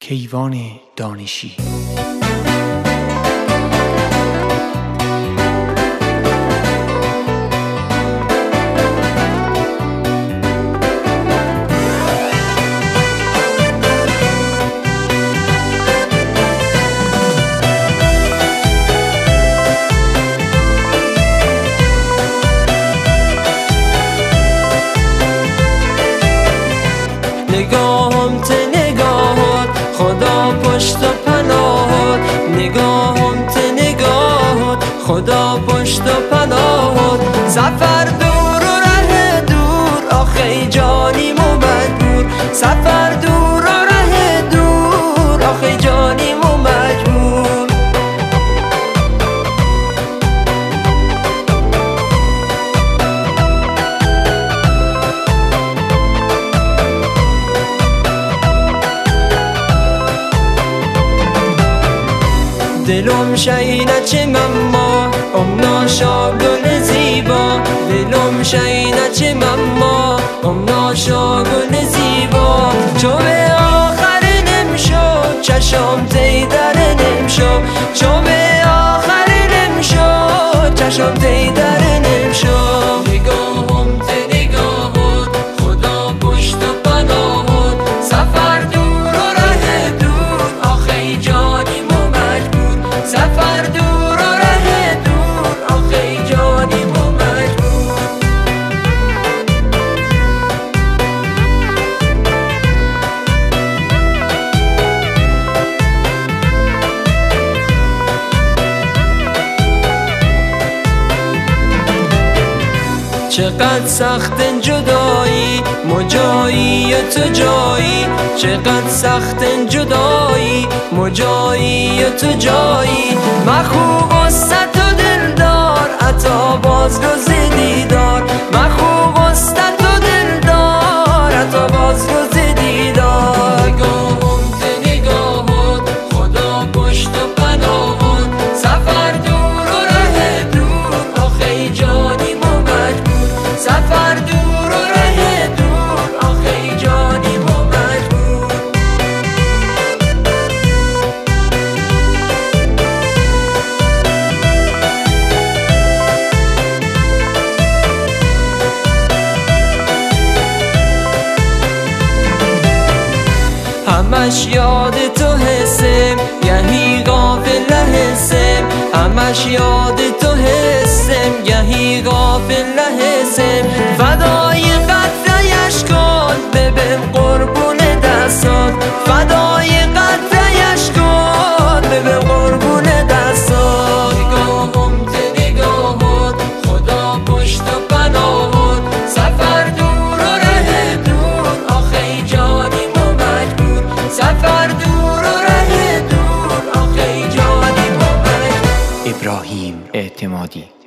کیوان دانشی. نگاهم ته نگاهات خدا پشت و پناهات، نگاهم ته نگاهات خدا پشت و پناهات. سفر دور و ره دور آخه جانیم و مجبور، سفر دور و ره دور آخه جانیم و مجبور. دلم شینه چه مما امناشا گل زیبا، دلم شینه چه مما امناشا گل زیبا. چو به آخر نمشو چشم تیدر نمشو، چو به آخر نمشو چشم تیدر نمشو. نگاهم ته نگاهات خدا پشت و پناهات، سفر دور و ره دور آخه جانیم و مجبور، سفر دور و ره دور آخه جانیم و مجبور. چقدر سخت جدایی مجایی تو جایی، چقدر سخت جدایی مجایی تو جایی. مخوب استت و دلدار عطا بازگز دیدار، مخوب استت و دلدار عطا بازگز دیدار. نگاهم ته نگاهات خدا پشت و پناهات، سفر دور و ره دور آخه جانیم و مجبور، سفر دور و ره دور آخه جانیم و مجبور. همش یاد تو حسم گهی غافل حسم، همش یاد تو حسم گهی غافل حسم. فدای قطره‌اش کن ببین قربون دستات، فدای قطره‌اش کن ببین قربون دستات. نگاهم ته نگاهات خدا پشت و پناهات، سفر دور و ره دور آخه جانیم و مجبور، سفر دور و ره دور آخه جانیم و مجبور. ابراهیم اعتمادی.